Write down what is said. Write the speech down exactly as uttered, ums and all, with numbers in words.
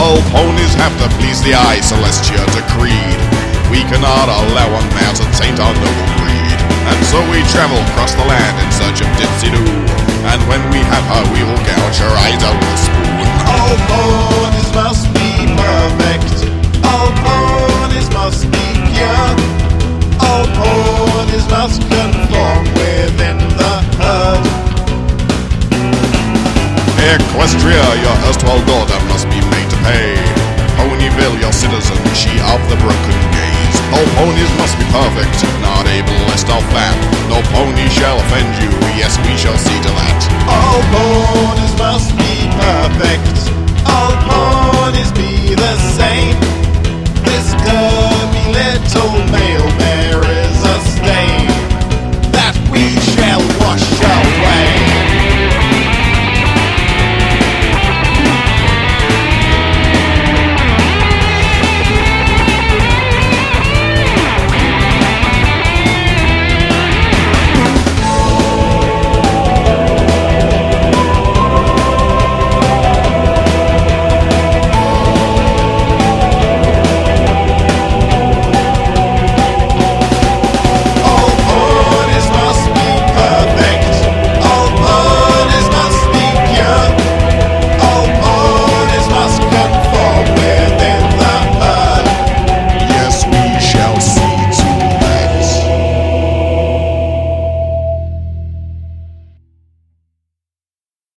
All ponies have to please the eye, Celestia decreed. We cannot allow a man to taint our noble breed. And so we travel across the land in search of Dipsy-Doo. And when we have her, we will gouge her eyes out with a spoon. All ponies must be perfect. All ponies must be pure. All ponies must conform within the herd. Equestria, your erstwhile daughter must be made to pay. Ponyville, your citizen, she of the broken gaze. All ponies must be perfect, not able lest of fat. No pony shall offend you, yes we shall see to that. All ponies must be perfect.